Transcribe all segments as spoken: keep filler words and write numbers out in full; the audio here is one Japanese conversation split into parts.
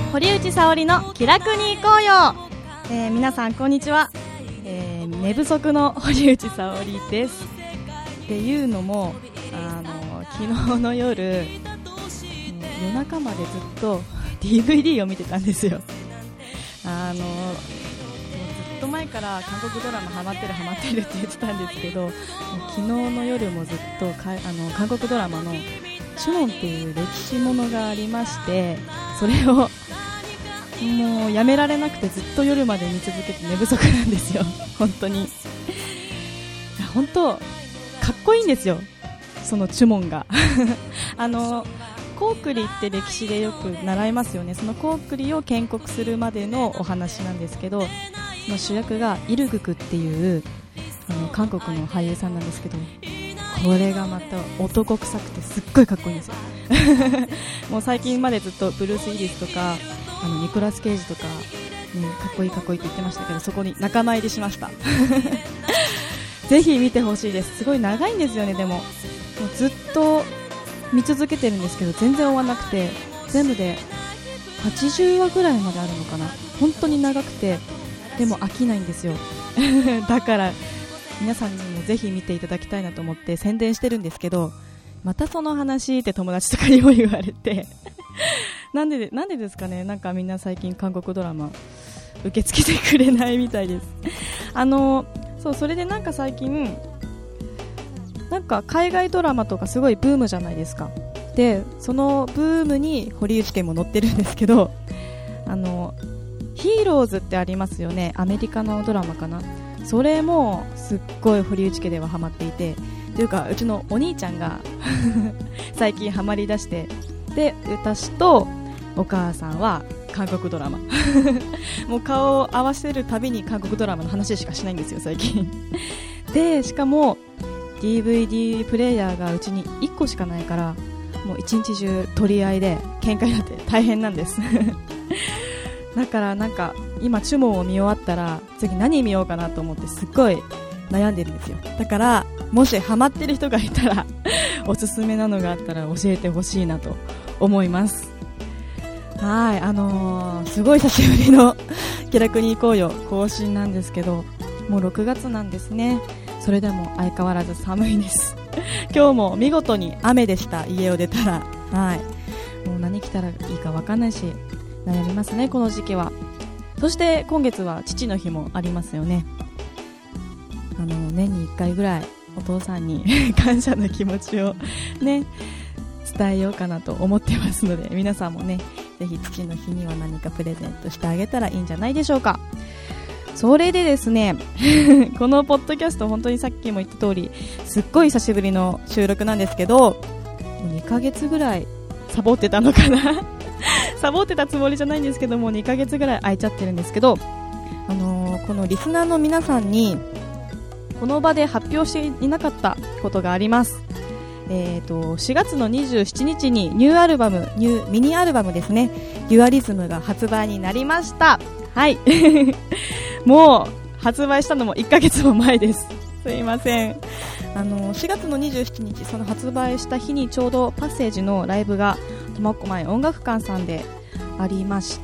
堀内沙織の気楽に行こうよ、えー、皆さんこんにちは、えー、寝不足の堀内沙織です。っていうのもあの昨日の夜夜中までずっと ディーブイディー を見てたんですよ。あのもうずっと前から韓国ドラマハマってるハマってるって言ってたんですけど、昨日の夜もずっとかあの韓国ドラマのチュモンっていう歴史ものがありまして、それをもうやめられなくてずっと夜まで見続けて寝不足なんですよ。本当に本当かっこいいんですよ、そのチュモンがあのコークリって歴史でよく習いますよね。そのコークリを建国するまでのお話なんですけど、その主役がイルグクっていうあの韓国の俳優さんなんですけど、これがまた男臭くてすっごいかっこいいんですよもう最近までずっとブルース・ウィリスとかあのニコラス・ケイジとか、ね、かっこいいかっこいいって言ってましたけど、そこに仲間入りしましたぜひ見てほしいです。すごい長いんですよね。でももうずっと見続けてるんですけど全然終わらなくて、全部ではちじゅうわぐらいまであるのかな。本当に長くてでも飽きないんですよだから皆さんにもぜひ見ていただきたいなと思って宣伝してるんですけど、またその話って友達とかにも言われてなんでなんでですかね。なんかみんな最近韓国ドラマ受け付けてくれないみたいですあのそうそれでなんか最近なんか海外ドラマとかすごいブームじゃないですか。でそのブームに堀内家も載ってるんですけど、あのヒーローズってありますよね。アメリカのドラマかな。それもすっごい堀内家ではハマっていて、というかうちのお兄ちゃんが最近ハマりだして、で私とお母さんは韓国ドラマもう顔を合わせるたびに韓国ドラマの話しかしないんですよ最近でしかも ディーブイディー プレイヤーがうちにいっこしかないから、もう一日中取り合いで喧嘩になって大変なんですだからなんか今チュモンを見終わったら次何見ようかなと思ってすっごい悩んでるんですよ。だからもしハマってる人がいたらおすすめなのがあったら教えてほしいなと思います。はい、あのー、すごい久しぶりの気楽に行こうよ更新なんですけど、もうろくがつなんですね。それでも相変わらず寒いです今日も見事に雨でした。家を出たら、はい、もう何着たらいいか分かんないし悩みますねこの時期は。そして今月は父の日もありますよね。あの年にいっかいぐらいお父さんに感謝の気持ちをね伝えようかなと思ってますので、皆さんもねぜひ父の日には何かプレゼントしてあげたらいいんじゃないでしょうか。それでですねこのポッドキャスト本当にさっきも言った通りすっごい久しぶりの収録なんですけど、もうにかげつぐらいサボってたのかなサボってたつもりじゃないんですけどもにかげつぐらい空いちゃってるんですけど、あのー、このリスナーの皆さんにこの場で発表していなかったことがあります。えーと、しがつのにじゅうしちにちにニューアルバムニューミニアルバムですね、デュアリズムが発売になりました。はいもう発売したのもいっかげつも前です。すいません。あのしがつのにじゅうしちにち、その発売した日にちょうどパッセージのライブが苫小牧音楽館さんでありまして、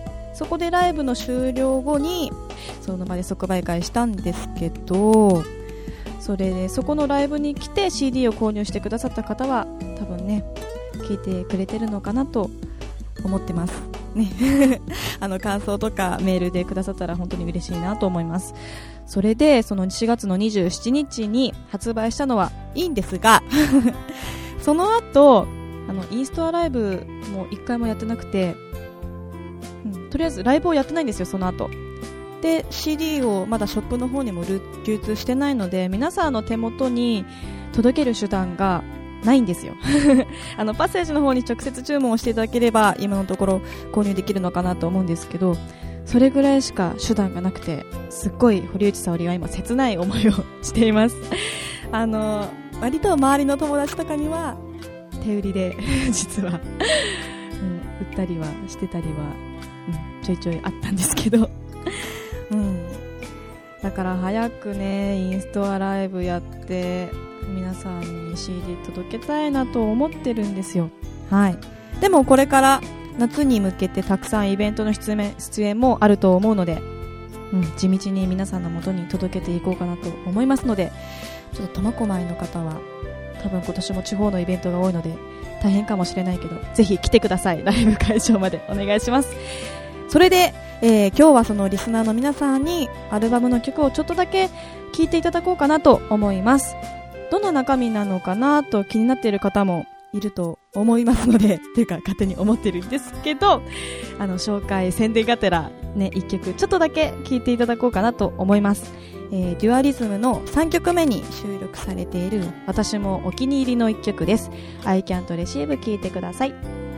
そこでライブの終了後にその場で即売会したんですけど、それでそこのライブに来て シーディー を購入してくださった方は多分ね聞いてくれてるのかなと思ってますねあの感想とかメールでくださったら本当に嬉しいなと思います。それでそのしがつのにじゅうしちにちに発売したのはいいんですがその後あのインストアライブもいっかいもやってなくて、うん、とりあえずライブをやってないんですよその後で シーディー をまだショップの方にも流通してないので、皆さんの手元に届ける手段がないんですよあのパッセージの方に直接注文をしていただければ今のところ購入できるのかなと思うんですけど、それぐらいしか手段がなくてすっごい堀内沙織は今切ない思いをしていますあの割と周りの友達とかには手売りで実は、うん、売ったりはしてたりは、うん、ちょいちょいあったんですけどうん、だから早くねインストアライブやって皆さんに シーディー 届けたいなと思ってるんですよ。はい。でもこれから夏に向けてたくさんイベントの出演、出演もあると思うので、うん、地道に皆さんの元に届けていこうかなと思いますので、ちょっと苫小牧の方は多分今年も地方のイベントが多いので大変かもしれないけど、ぜひ来てください。ライブ会場までお願いします。それで、えー、今日はそのリスナーの皆さんにアルバムの曲をちょっとだけ聴いていただこうかなと思います。どんな中身なのかなと気になっている方もいると思いますので、というか勝手に思ってるんですけど、あの紹介宣伝がてらね、一曲ちょっとだけ聴いていただこうかなと思います。えー、デュアリズムのさんきょくめに収録されている私もお気に入りの一曲です。 I Can't Receive 聴いてください。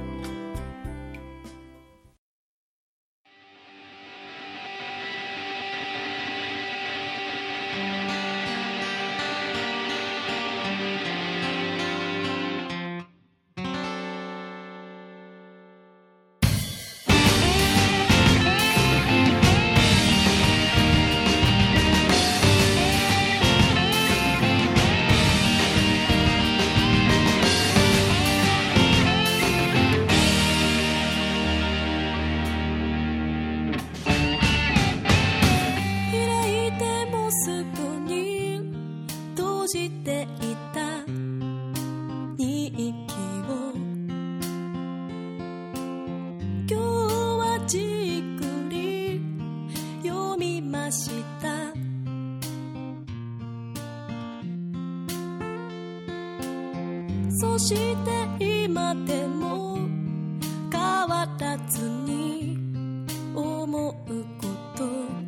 そして今でも変わらずに思うこと、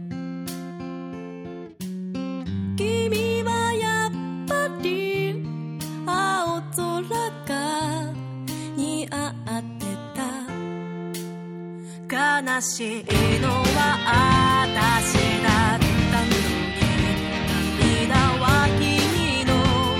君はやっぱり青空が似合ってた。悲しいのは私だったのに、涙は君の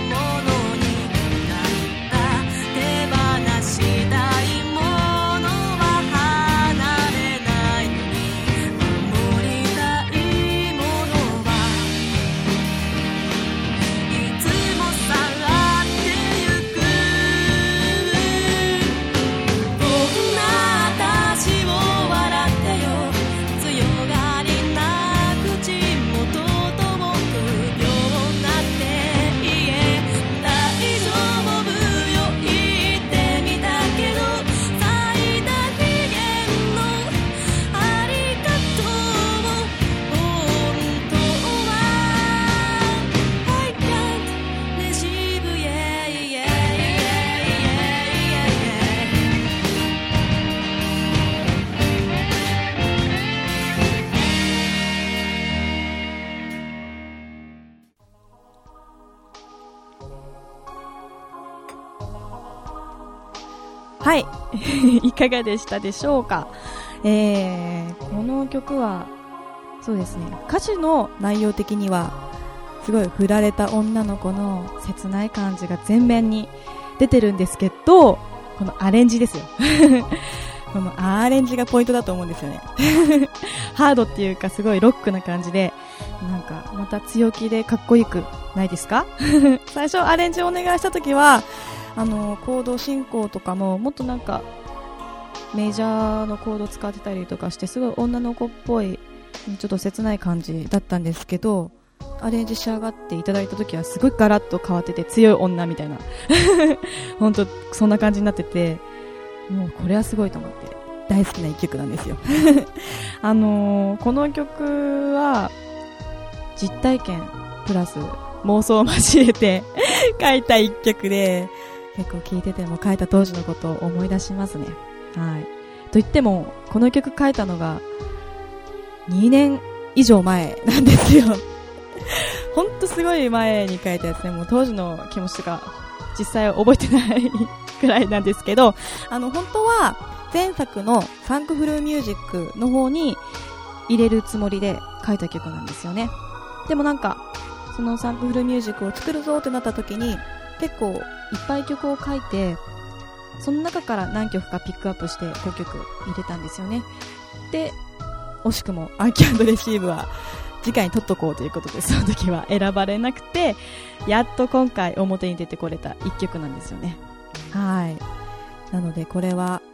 はい。いかがでしたでしょうか。えー、この曲は、そうですね、歌詞の内容的には、すごい振られた女の子の切ない感じが前面に出てるんですけど、このアレンジですよ。このアレンジがポイントだと思うんですよね。ハードっていうかすごいロックな感じで、なんかまた強気でかっこよくないですか？最初アレンジをお願いした時は、あのコード進行とかももっとなんかメジャーのコード使ってたりとかして、すごい女の子っぽいちょっと切ない感じだったんですけど、アレンジ仕上がっていただいた時はすごいガラッと変わってて、強い女みたいな本当そんな感じになってて、もうこれはすごいと思って大好きな一曲なんですよ。あのー、この曲は実体験プラス妄想を交えて書いた一曲で、結構聴いてても書いた当時のことを思い出しますね。はい。と言ってもこの曲書いたのがにねん以上前なんですよ。ほんとすごい前に書いたやつで、もう当時の気持ちとか実際は覚えてないくらいなんですけど、あの本当は前作のファンクフルミュージックの方に入れるつもりで書いた曲なんですよね。でもなんかそのサンプフルミュージックを作るぞってなった時に、結構いっぱい曲を書いて、その中から何曲かピックアップしてごきょく入れたんですよね。で、惜しくもアンキャンドレシーブは次回に撮っとこうということで、その時は選ばれなくて、やっと今回表に出てこれた一曲なんですよね。はい。なのでこれは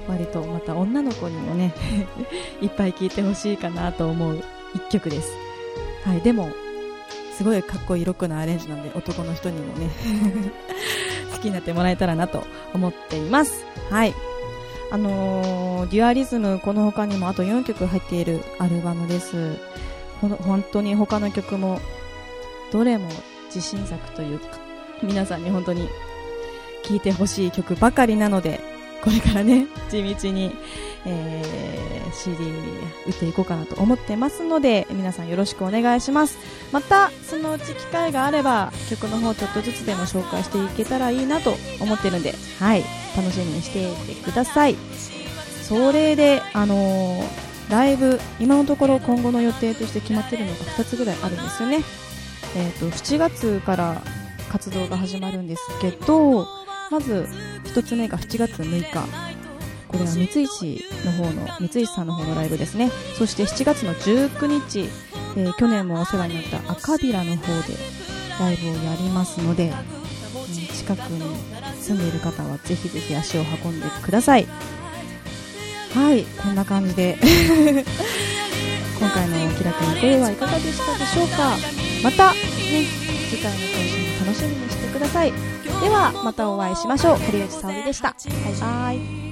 割とまた女の子にもねいっぱい聴いてほしいかなと思う一曲です。はい、でもすごいかっこいいロックなアレンジなんで男の人にもね好きになってもらえたらなと思っています。はい、あのー、デュアリズム、この他にもあとよんきょく入っているアルバムです。ほん本当に他の曲もどれも自信作というか、皆さんに本当に聴いてほしい曲ばかりなので、これからね地道に、えー、シーディー 売っていこうかなと思ってますので、皆さんよろしくお願いします。またそのうち機会があれば曲の方ちょっとずつでも紹介していけたらいいなと思ってるんで、はい、楽しみにしていてください。それであのー、ライブ今のところ今後の予定として決まってるのがふたつぐらいあるんですよね。えーとしちがつから活動が始まるんですけど、まずひとつめがしちがつむいか、これは三石の方の三石さんの方のライブですね。そしてしちがつのじゅうくにち、えー、去年もお世話になった赤ビラの方でライブをやりますので、うん、近くに住んでいる方はぜひぜひ足を運んでください。はい、こんな感じで今回の気楽に声はいかがでしたでしょうか。また、ね、次回の更新も楽しみにしてください。ではまたお会いしましょう。堀内沙織でした。バイバイ。